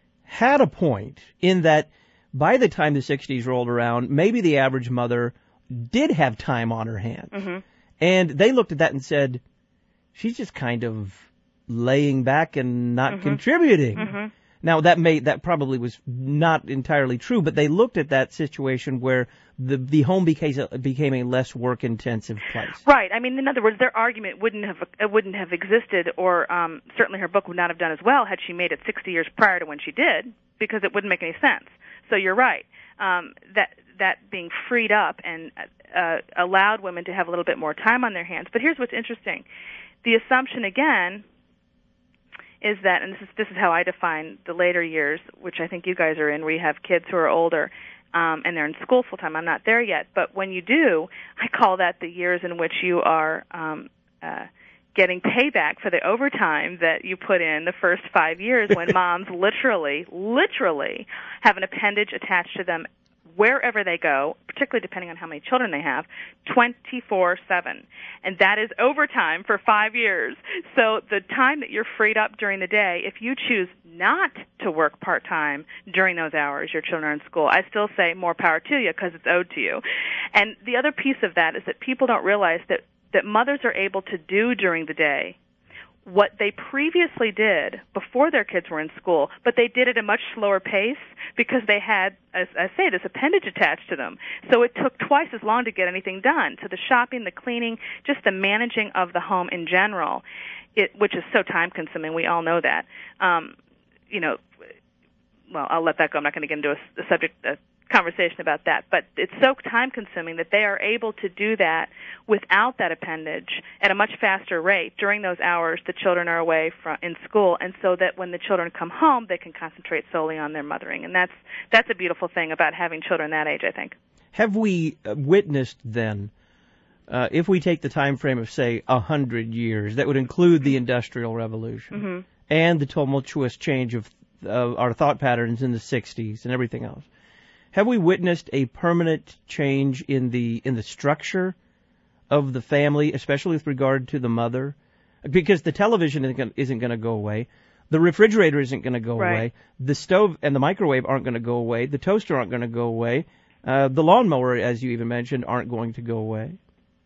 had a point in that by the time the sixties rolled around, maybe the average mother did have time on her hands. Mm-hmm. And they looked at that and said, she's just kind of laying back and not mm-hmm. contributing. Mm-hmm. Now that may that probably was not entirely true, but they looked at that situation where the the home became a, became a less work intensive place. Right. I mean, in other words, their argument wouldn't have it wouldn't have existed, or um, certainly her book would not have done as well had she made it sixty years prior to when she did, because it wouldn't make any sense. So you're right. Um, that that being freed up and uh, allowed women to have a little bit more time on their hands. But here's what's interesting: the assumption again is that, and this is this is how I define the later years, which I think you guys are in, where you have kids who are older um, and they're in school full time. I'm not there yet, but when you do, I call that the years in which you are um, uh, getting payback for the overtime that you put in the first five years when moms literally, literally have an appendage attached to them wherever they go, particularly depending on how many children they have, twenty-four seven. And that is overtime for five years. So the time that you're freed up during the day, if you choose not to work part-time during those hours your children are in school, I still say more power to you because it's owed to you. And the other piece of that is that people don't realize that, that mothers are able to do during the day what they previously did before their kids were in school, but they did it at a much slower pace because they had, as I say, this appendage attached to them. So it took twice as long to get anything done. So the shopping, the cleaning, just the managing of the home in general, it, which is so time-consuming, we all know that. Um, you know, well, I'll let that go. I'm not going to get into a, a subject, a conversation about that, but it's so time-consuming that they are able to do that without that appendage at a much faster rate during those hours the children are away from in school, and so that when the children come home, they can concentrate solely on their mothering. And that's that's a beautiful thing about having children that age, I think. Have we witnessed then, uh, if we take the time frame of, say, a hundred years, that would include the Industrial Revolution Mm-hmm. and the tumultuous change of uh, our thought patterns in the sixties and everything else, have we witnessed a permanent change in the in the structure of the family, especially with regard to the mother? Because the television isn't going to go away. The refrigerator isn't going to go Right. away. The stove and the microwave aren't going to go away. The toaster aren't going to go away. Uh, the lawnmower, as you even mentioned, aren't going to go away.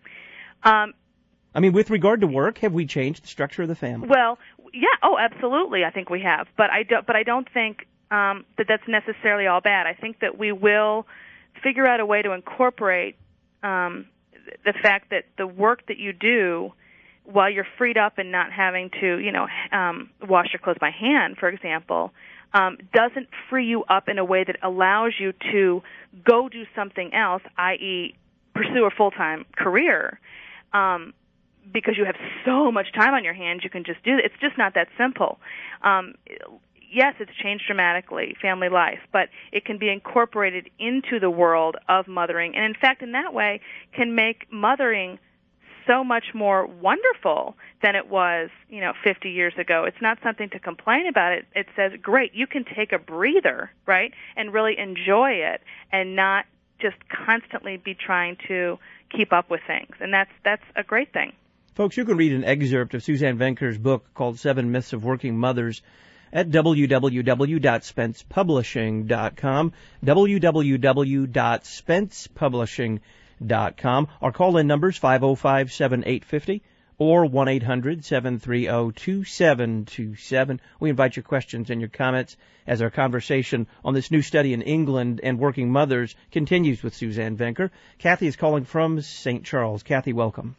Um, I mean, with regard to work, have we changed the structure of the family? well, yeah, oh, absolutely, I think we have. But I don't, but I don't think um, that that's necessarily all bad. I think that we will figure out a way to incorporate um, the fact that the work that you do while you're freed up and not having to, you know, um, wash your clothes by hand, for example, um, doesn't free you up in a way that allows you to go do something else, that is pursue a full-time career, um, because you have so much time on your hands, you can just do it. It's just not that simple. Um, yes, it's changed dramatically, family life, but it can be incorporated into the world of mothering, and in fact, in that way, can make mothering so much more wonderful than it was, you know, fifty years ago. It's not something to complain about. It it says, great, you can take a breather, right, and really enjoy it and not just constantly be trying to keep up with things. And that's that's a great thing. Folks, you can read an excerpt of Suzanne Venker's book called Seven Myths of Working Mothers at w w w dot spence publishing dot com, w w w dot spence publishing dot com. Our call-in numbers five oh five, seven eight five oh or one eight hundred, seven three zero, two seven two seven. We invite your questions and your comments as our conversation on this new study in England and working mothers continues with Suzanne Venker. Kathy is calling from Saint Charles. Kathy, welcome.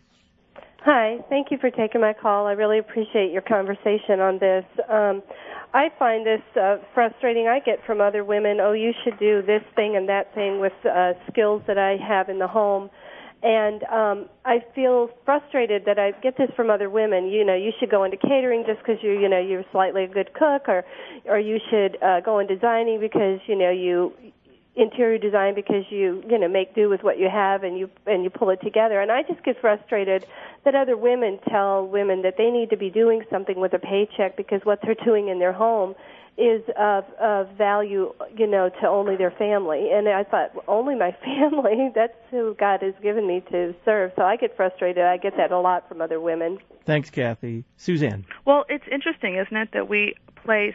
Hi. Thank you for taking my call. I really appreciate your conversation on this. Um, I find this uh, frustrating. I get from other women, oh, you should do this thing and that thing with uh, skills that I have in the home. And um, I feel frustrated that I get this from other women. You know, you should go into catering just because you, you know, you're slightly a good cook, or, or you should uh, go in designing because you know you interior design because you you know make do with what you have and you and you pull it together. And I just get frustrated that other women tell women that they need to be doing something with a paycheck because what they're doing in their home is of, of value, you know, to only their family. And I thought, only my family? That's who God has given me to serve. So I get frustrated. I get that a lot from other women. Thanks, Kathy. Suzanne. Well, it's interesting, isn't it, that we place,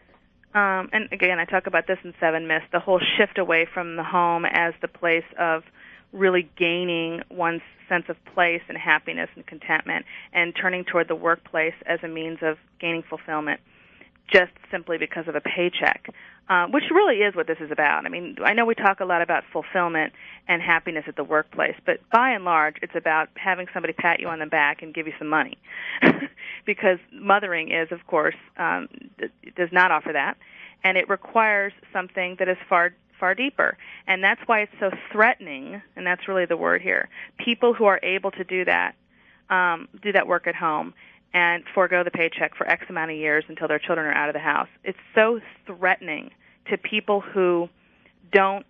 um, and again, I talk about this in Seven Myths, the whole shift away from the home as the place of really gaining one's sense of place and happiness and contentment, and turning toward the workplace as a means of gaining fulfillment. just simply because of a paycheck, uh, which really is what this is about. I mean, I know we talk a lot about fulfillment and happiness at the workplace, but by and large, it's about having somebody pat you on the back and give you some money, because mothering is, of course, um, does not offer that, and it requires something that is far far deeper, and that's why it's so threatening, and that's really the word here. People who are able to do that, um, do that work at home, and forego the paycheck for X amount of years until their children are out of the house. It's so threatening to people who don't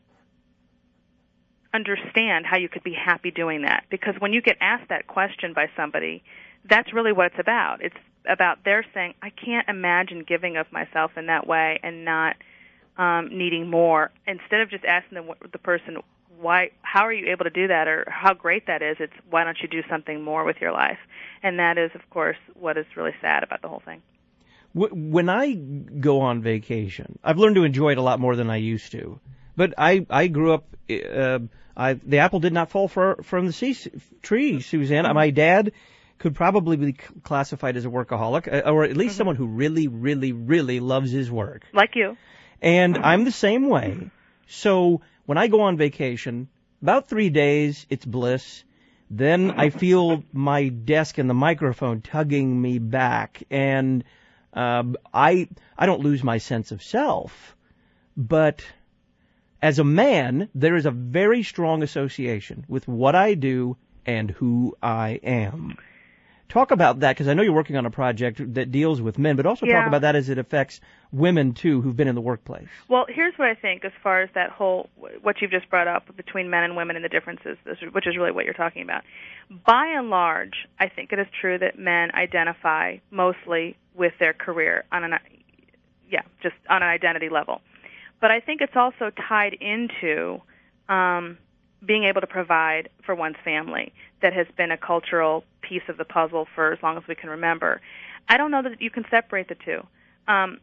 understand how you could be happy doing that. Because when you get asked that question by somebody, that's really what it's about. It's about their saying, I can't imagine giving of myself in that way and not um, needing more. Instead of just asking the, the person, why, how are you able to do that, or how great that is, it's why don't you do something more with your life? And that is, of course, what is really sad about the whole thing. When I go on vacation, I've learned to enjoy it a lot more than I used to. But I, I grew up, uh, I, the apple did not fall for, from the sea, tree, Suzanne. My dad could probably be classified as a workaholic, or at least mm-hmm. someone who really, really, really loves his work. Like you. And I'm the same way. So when I go on vacation, about three days, it's bliss. Then I feel my desk and the microphone tugging me back, and uh, I I don't lose my sense of self. But as a man, there is a very strong association with what I do and who I am. Talk about that, because I know you're working on a project that deals with men, but also yeah. talk about that as it affects women, too, who've been in the workplace. Well, here's what I think as far as that whole, what you've just brought up between men and women and the differences, which is really what you're talking about. By and large, I think it is true that men identify mostly with their career on an, yeah, just on an identity level. But I think it's also tied into um, being able to provide for one's family. That has been a cultural piece of the puzzle for as long as we can remember. I don't know that you can separate the two. Um,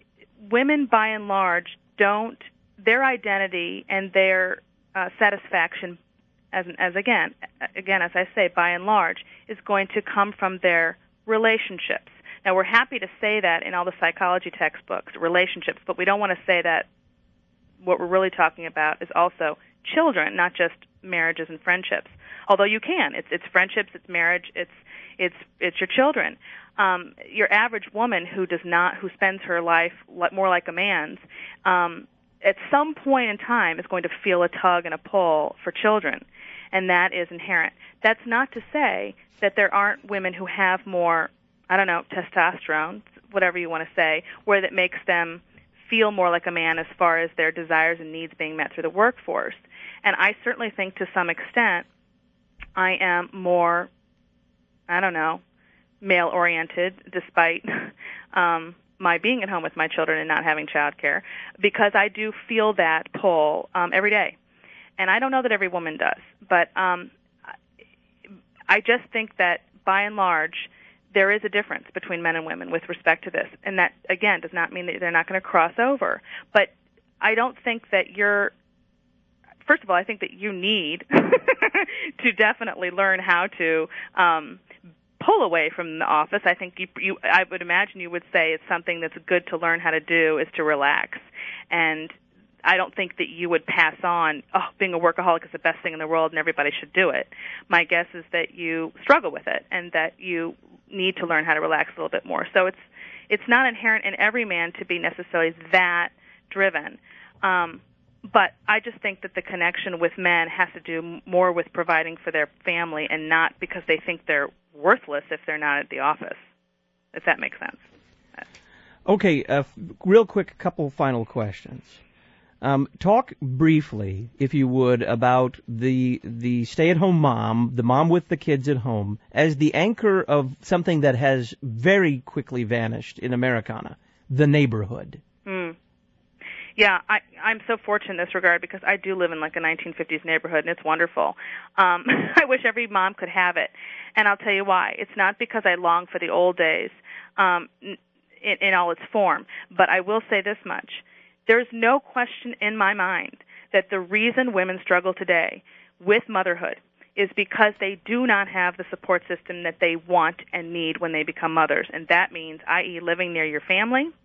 women, by and large, don't, their identity and their uh, satisfaction, as, as again, again, as I say, by and large, is going to come from their relationships. Now, we're happy to say that in all the psychology textbooks, relationships, but we don't want to say that what we're really talking about is also children, not just marriages and friendships. Although you can, it's it's friendships, it's marriage, it's it's it's your children. Um, your average woman who does not, who spends her life more like a man's, um, at some point in time is going to feel a tug and a pull for children, and that is inherent. That's not to say that there aren't women who have more, I don't know, testosterone, whatever you want to say, where that makes them feel more like a man as far as their desires and needs being met through the workforce. And I certainly think to some extent I am more, I don't know, male-oriented, despite um, my being at home with my children and not having child care, because I do feel that pull um, every day. And I don't know that every woman does, but um, I just think that, by and large, there is a difference between men and women with respect to this. And that, again, does not mean that they're not going to cross over. But I don't think that you're, first of all, I think that you need to definitely learn how to um, pull away from the office. I think you, you, I would imagine you would say it's something that's good to learn how to do is to relax. And I don't think that you would pass on, oh, being a workaholic is the best thing in the world and everybody should do it. My guess is that you struggle with it and that you need to learn how to relax a little bit more. So it's it's not inherent in every man to be necessarily that driven. Um, but I just think that the connection with men has to do more with providing for their family and not because they think they're worthless if they're not at the office, if that makes sense. Okay, uh, real quick, a couple final questions. Um, talk briefly, if you would, about the the stay-at-home mom, the mom with the kids at home, as the anchor of something that has very quickly vanished in Americana, the neighborhood. Mm. Yeah, I, I'm so fortunate in this regard because I do live in like a nineteen fifties neighborhood, and it's wonderful. Um, I wish every mom could have it, and I'll tell you why. It's not because I long for the old days um, in, in all its form, but I will say this much. There's no question in my mind that the reason women struggle today with motherhood is because they do not have the support system that they want and need when they become mothers. And that means, that is living near your family,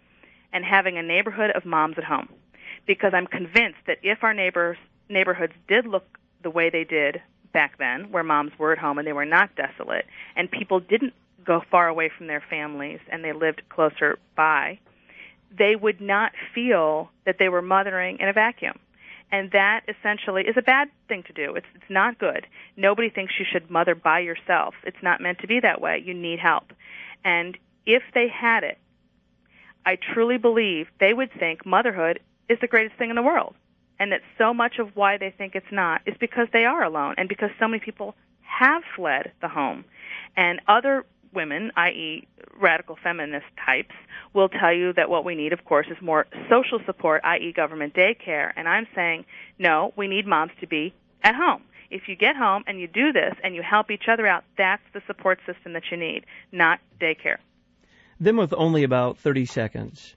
and having a neighborhood of moms at home, because I'm convinced that if our neighbors neighborhoods did look the way they did back then, where moms were at home and they were not desolate, and people didn't go far away from their families and they lived closer by, they would not feel that they were mothering in a vacuum. And that essentially is a bad thing to do. It's it's not good. Nobody thinks you should mother by yourself. It's not meant to be that way. You need help. And if they had it, I truly believe they would think motherhood is the greatest thing in the world. And that so much of why they think it's not is because they are alone and because so many people have fled the home. And other women, that is radical feminist types, will tell you that what we need, of course, is more social support, that is government daycare. And I'm saying, no, we need moms to be at home. If you get home and you do this and you help each other out, that's the support system that you need, not daycare. Then with only about thirty seconds,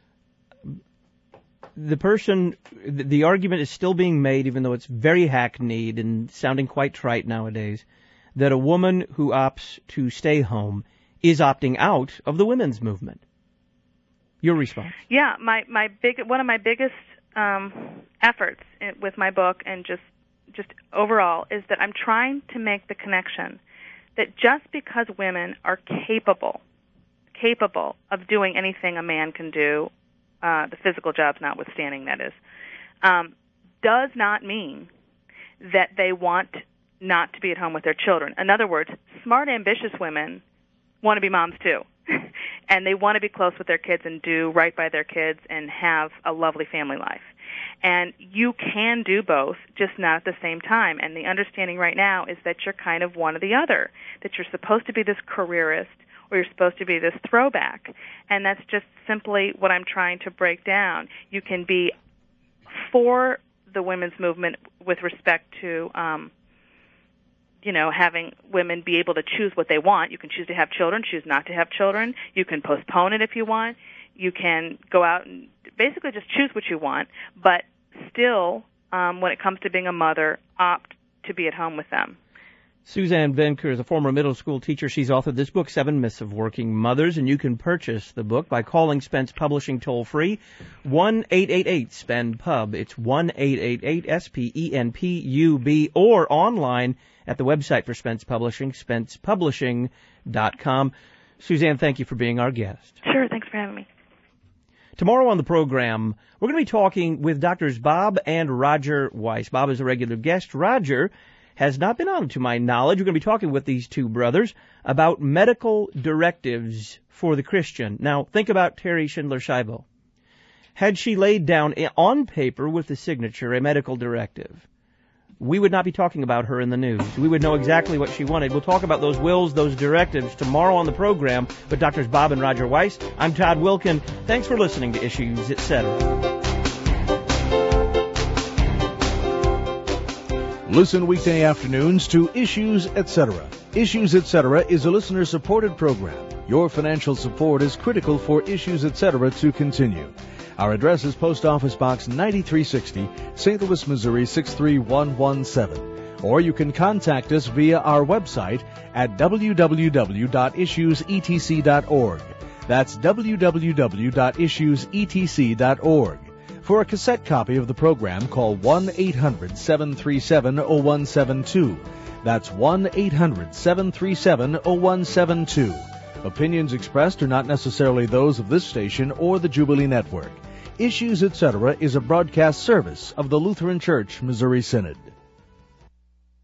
the person, the argument is still being made, even though it's very hackneyed and sounding quite trite nowadays, that a woman who opts to stay home is opting out of the women's movement. Your response? Yeah, my my big one of my biggest um, efforts in, with my book and just just overall is that I'm trying to make the connection that just because women are capable capable of doing anything a man can do, uh, the physical jobs notwithstanding, that is, um, does not mean that they want not to be at home with their children. In other words, smart, ambitious women want to be moms too. And they want to be close with their kids and do right by their kids and have a lovely family life. And you can do both, just not at the same time. And the understanding right now is that you're kind of one or the other, that you're supposed to be this careerist or you're supposed to be this throwback. And that's just simply what I'm trying to break down. You can be for the women's movement with respect to um, you know, having women be able to choose what they want. You can choose to have children, choose not to have children. You can postpone it if you want. You can go out and basically just choose what you want, but still, um, when it comes to being a mother, opt to be at home with them. Suzanne Venker is a former middle school teacher. She's authored this book, Seven Myths of Working Mothers, and you can purchase the book by calling Spence Publishing toll-free, one eight eight eight S P E N P U B. It's one eight eight eight S P E N P U B, or online at the website for Spence Publishing, spence publishing dot com. Suzanne, thank you for being our guest. Sure, thanks for having me. Tomorrow on the program, we're going to be talking with Doctors Bob and Roger Weiss. Bob is a regular guest. Roger has not been on, to my knowledge. We're going to be talking with these two brothers about medical directives for the Christian. Now, think about Terry Schindler-Scheibo. Had she laid down on paper with the signature a medical directive, we would not be talking about her in the news. We would know exactly what she wanted. We'll talk about those wills, those directives tomorrow on the program with Doctors Bob and Roger Weiss. I'm Todd Wilkin. Thanks for listening to Issues, et cetera. Listen weekday afternoons to Issues, et cetera. Issues, et cetera is a listener-supported program. Your financial support is critical for Issues, et cetera to continue. Our address is Post Office Box ninety-three sixty, Saint Louis, Missouri six three one one seven. Or you can contact us via our website at w w w dot issues e t c dot org. That's w w w dot issues e t c dot org. For a cassette copy of the program, call one eight hundred seven three seven zero one seven two. That's one eight hundred seven three seven zero one seven two. Opinions expressed are not necessarily those of this station or the Jubilee Network. Issues, et cetera is a broadcast service of the Lutheran Church Missouri Synod.